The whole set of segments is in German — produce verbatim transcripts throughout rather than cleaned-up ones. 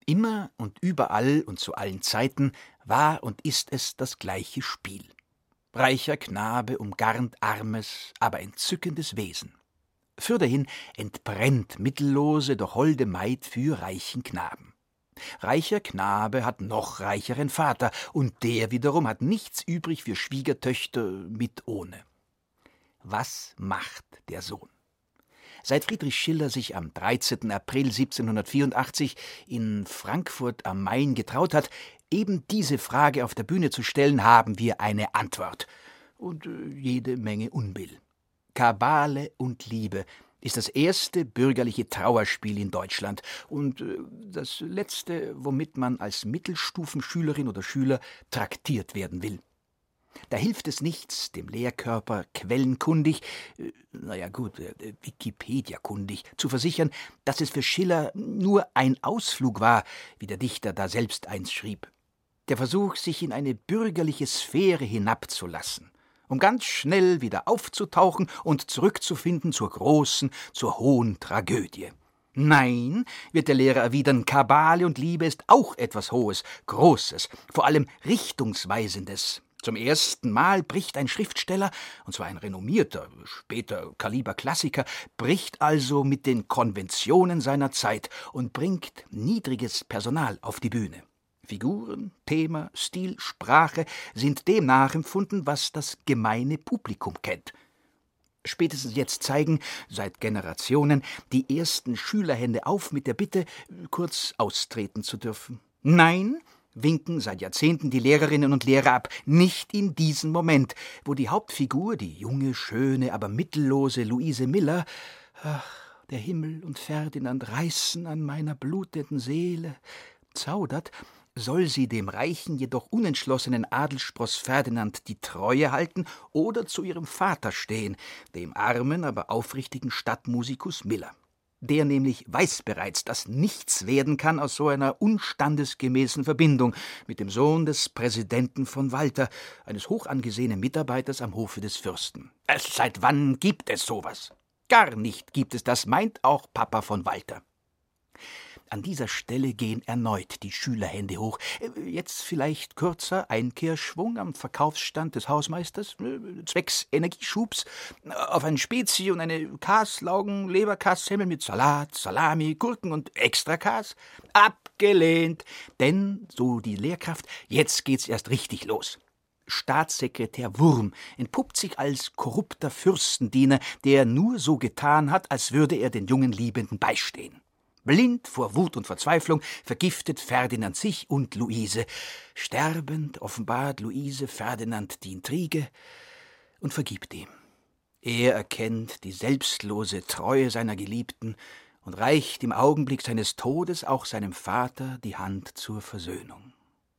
Immer und überall und zu allen Zeiten war und ist es das gleiche Spiel. Reicher Knabe umgarnt armes, aber entzückendes Wesen. Fürderhin entbrennt mittellose, doch holde Maid für reichen Knaben. Reicher Knabe hat noch reicheren Vater, und der wiederum hat nichts übrig für Schwiegertöchter mit ohne. Was macht der Sohn? Seit Friedrich Schiller sich am dreizehnten April siebzehnhundertvierundachtzig in Frankfurt am Main getraut hat, eben diese Frage auf der Bühne zu stellen, haben wir eine Antwort. Und äh, jede Menge Unbill. Kabale und Liebe ist das erste bürgerliche Trauerspiel in Deutschland und äh, das letzte, womit man als Mittelstufenschülerin oder Schüler traktiert werden will. Da hilft es nichts, dem Lehrkörper quellenkundig, äh, naja gut, äh, Wikipedia-kundig, zu versichern, dass es für Schiller nur ein Ausflug war, wie der Dichter da selbst einst schrieb. Der Versuch, sich in eine bürgerliche Sphäre hinabzulassen, um ganz schnell wieder aufzutauchen und zurückzufinden zur großen, zur hohen Tragödie. Nein, wird der Lehrer erwidern, Kabale und Liebe ist auch etwas Hohes, Großes, vor allem Richtungsweisendes. Zum ersten Mal bricht ein Schriftsteller, und zwar ein renommierter, später Kaliberklassiker, bricht also mit den Konventionen seiner Zeit und bringt niedriges Personal auf die Bühne. Figuren, Thema, Stil, Sprache sind dem nachempfunden, was das gemeine Publikum kennt. Spätestens jetzt zeigen, seit Generationen, die ersten Schülerhände auf mit der Bitte, kurz austreten zu dürfen. Nein, winken seit Jahrzehnten die Lehrerinnen und Lehrer ab, nicht in diesem Moment, wo die Hauptfigur, die junge, schöne, aber mittellose Luise Miller, ach, der Himmel und Ferdinand reißen an meiner blutenden Seele, zaudert, soll sie dem reichen, jedoch unentschlossenen Adelsspross Ferdinand die Treue halten oder zu ihrem Vater stehen, dem armen, aber aufrichtigen Stadtmusikus Miller. Der nämlich weiß bereits, dass nichts werden kann aus so einer unstandesgemäßen Verbindung mit dem Sohn des Präsidenten von Walter, eines hochangesehenen Mitarbeiters am Hofe des Fürsten. Seit wann gibt es sowas? Gar nicht gibt es das, meint auch Papa von Walter. An dieser Stelle gehen erneut die Schülerhände hoch. Jetzt vielleicht kürzer Einkehrschwung am Verkaufsstand des Hausmeisters, zwecks Energieschubs, auf ein Spezi und eine Kaslaugen Leberkassemmel mit Salat, Salami, Gurken und Extrakas. Abgelehnt, denn, so die Lehrkraft, jetzt geht's erst richtig los. Staatssekretär Wurm entpuppt sich als korrupter Fürstendiener, der nur so getan hat, als würde er den jungen Liebenden beistehen. Blind vor Wut und Verzweiflung vergiftet Ferdinand sich und Luise. Sterbend offenbart Luise Ferdinand die Intrige und vergibt ihm. Er erkennt die selbstlose Treue seiner Geliebten und reicht im Augenblick seines Todes auch seinem Vater die Hand zur Versöhnung.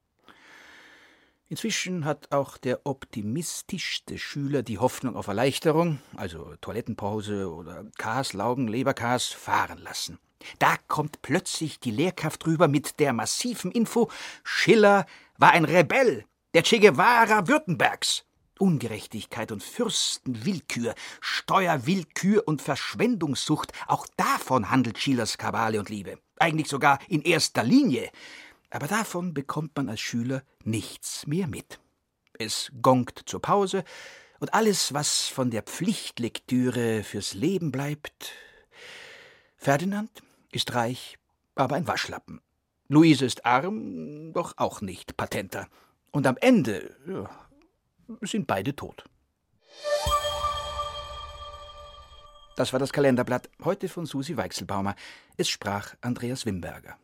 Inzwischen hat auch der optimistischste Schüler die Hoffnung auf Erleichterung, also Toilettenpause oder Kaslaugen, Leberkas, fahren lassen. Da kommt plötzlich die Lehrkraft rüber mit der massiven Info, Schiller war ein Rebell, der Che Guevara Württembergs. Ungerechtigkeit und Fürstenwillkür, Steuerwillkür und Verschwendungssucht, auch davon handelt Schillers Kabale und Liebe. Eigentlich sogar in erster Linie. Aber davon bekommt man als Schüler nichts mehr mit. Es gongt zur Pause, und alles, was von der Pflichtlektüre fürs Leben bleibt. Ferdinand ist reich, aber ein Waschlappen. Luise ist arm, doch auch nicht patenter. Und am Ende ja, sind beide tot. Das war das Kalenderblatt, heute von Susi Weichselbaumer. Es sprach Andreas Wimberger.